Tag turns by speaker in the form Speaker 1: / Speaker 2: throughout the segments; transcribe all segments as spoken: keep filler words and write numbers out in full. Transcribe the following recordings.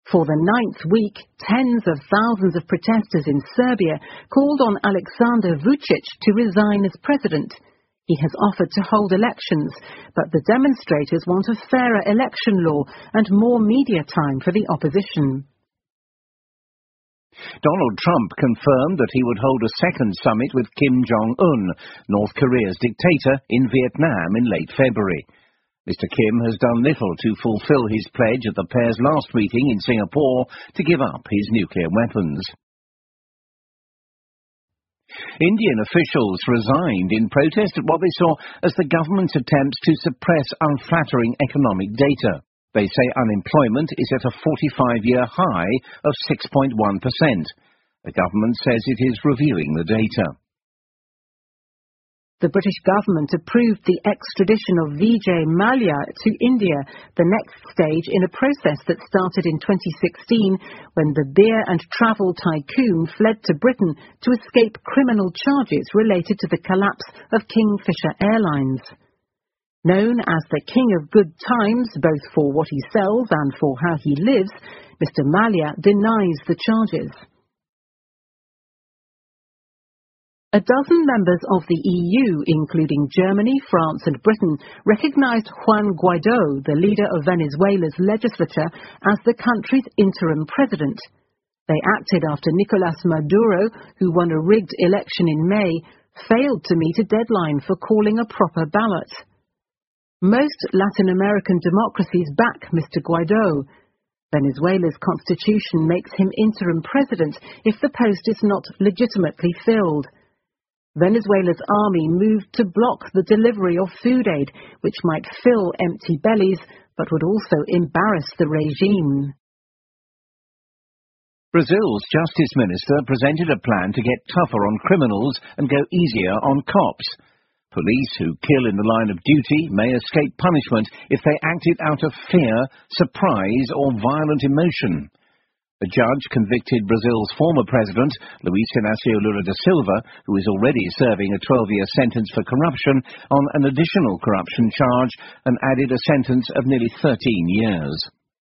Speaker 1: For the ninth week, tens of thousands of protesters in Serbia called on Aleksandar Vučić to resign as president. He has offered to hold elections, but the demonstrators want a fairer election law and more media time for the opposition.
Speaker 2: Donald Trump confirmed that he would hold a second summit with Kim Jong-un, North Korea's dictator, in Vietnam in late February. Mister Kim has done little to fulfill his pledge at the pair's last meeting in Singapore to give up his nuclear weapons. Indian officials resigned in protest at what they saw as the government's attempts to suppress unflattering economic data. They say unemployment is at a forty-five-year high of six point one percent. The government says it is reviewing the data.
Speaker 1: The British government approved the extradition of Vijay Mallya to India, the next stage in a process that started in twenty sixteen when the beer and travel tycoon fled to Britain to escape criminal charges related to the collapse of Kingfisher Airlines. Known as the King of Good Times, both for what he sells and for how he lives, Mister Mallya denies the charges. A dozen members of the E U, including Germany, France and Britain, recognised Juan Guaidó, the leader of Venezuela's legislature, as the country's interim president. They acted after Nicolás Maduro, who won a rigged election in May, failed to meet a deadline for calling a proper ballot. Most Latin American democracies back Mister Guaidó. Venezuela's constitution makes him interim president if the post is not legitimately filled. Venezuela's army moved to block the delivery of food aid, which might fill empty bellies, but would also embarrass the regime.
Speaker 2: Brazil's Justice Minister presented a plan to get tougher on criminals and go easier on cops. Police who kill in the line of duty may escape punishment if they acted out of fear, surprise or violent emotion. A judge convicted Brazil's former president, Luiz Inácio Lula da Silva, who is already serving a twelve-year sentence for corruption, on an additional corruption charge and added a sentence of nearly thirteen years.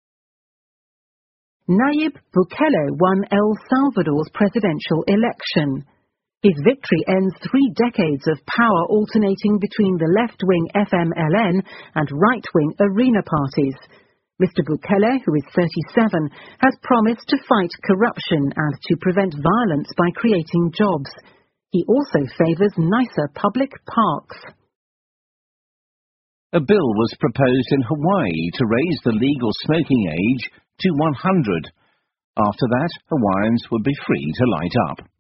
Speaker 1: Nayib Bukele won El Salvador's presidential election. His victory ends three decades of power alternating between the left-wing F M L N and right-wing Arena parties. Mister Bukele, who is thirty-seven, has promised to fight corruption and to prevent violence by creating jobs. He also favours nicer public parks.
Speaker 2: A bill was proposed in Hawaii to raise the legal smoking age to one hundred. After that, Hawaiians would be free to light up.